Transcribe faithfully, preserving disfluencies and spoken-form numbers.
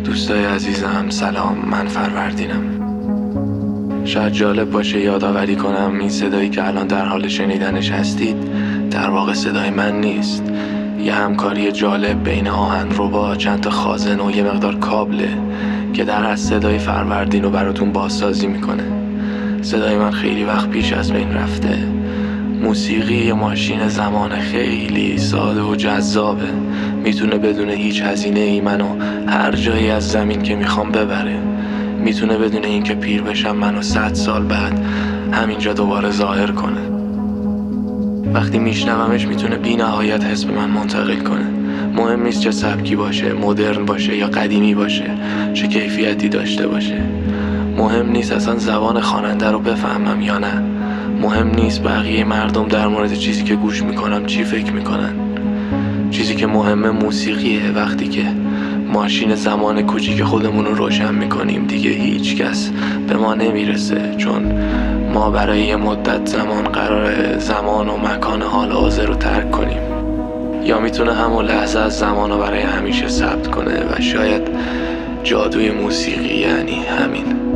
دوستای عزیزم سلام، من فروردینم. شاید جالب باشه یادآوری کنم این صدایی که الان در حال شنیدنش هستید در واقع صدای من نیست. یه همکاری جالب بین آهنگربا، چند تا خازن و یه مقدار کابله که در از صدای فروردین رو براتون بازسازی میکنه. صدای من خیلی وقت پیش از بین رفته. موسیقی یه ماشین زمان خیلی ساده و جذابه، میتونه بدون هیچ هزینه ای منو هر جایی از زمین که میخوام ببره. میتونه بدون اینکه پیر بشم منو صد سال بعد همینجا دوباره ظاهر کنه. وقتی میشنومش میتونه بی نهایت حس به من منتقل کنه. مهم نیست چه سبکی باشه، مدرن باشه یا قدیمی باشه، چه کیفیتی داشته باشه. مهم نیست اصلا زبان خواننده رو بفهمم یا نه. مهم نیست بقیه مردم در مورد چیزی که گوش میکنم چی فکر میکنن. چیزی که مهمه موسیقیه. وقتی که ماشین زمان کوچیک خودمون رو روشن میکنیم دیگه هیچ کس به ما نمیرسه، چون ما برای یه مدت زمان قراره زمان و مکان حال حاضر رو ترک کنیم. یا میتونه همون لحظه از زمان رو برای همیشه ثبت کنه و شاید جادوی موسیقی یعنی همین.